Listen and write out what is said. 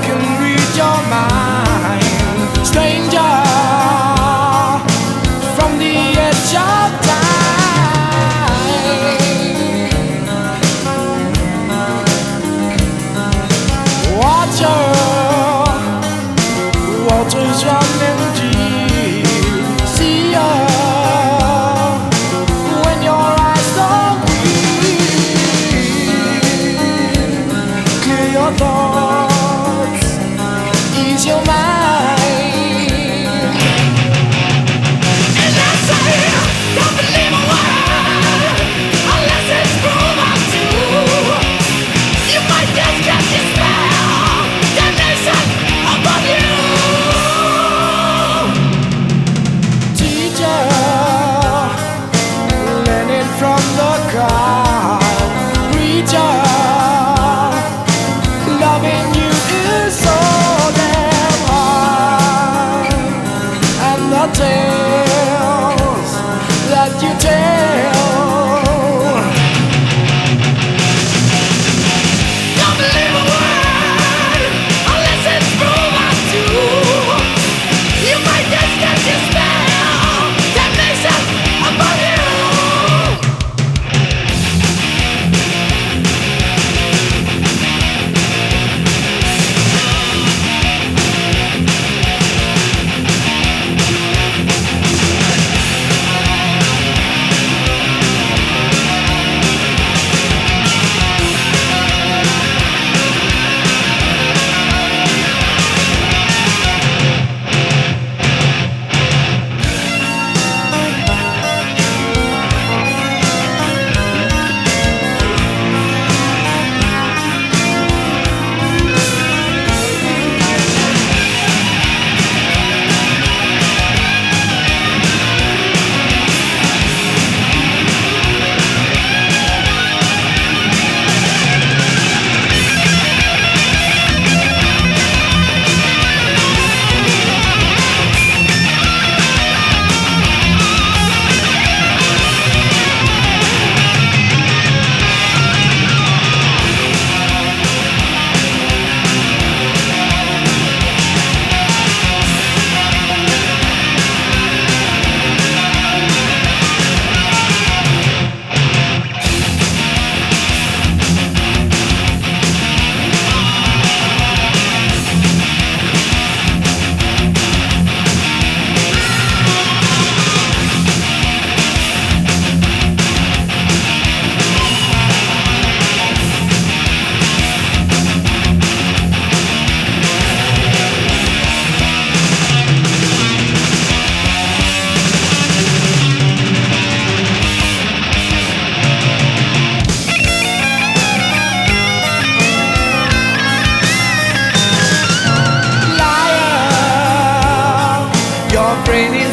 can read your mind, stranger from the edge of time. Water's running deep. See ya when your eyes don't weep. Clear your thoughts, ease your mind. And I say, don't believe a word unless it's proven true. You might just catch your spell, damnation upon you. Teacher, learning from the crowd. Preacher, loving you is so damn hard. And the tales that you tell, don't believe a word unless it's proven true. You might just catch your spell, damnation upon you. Your brain is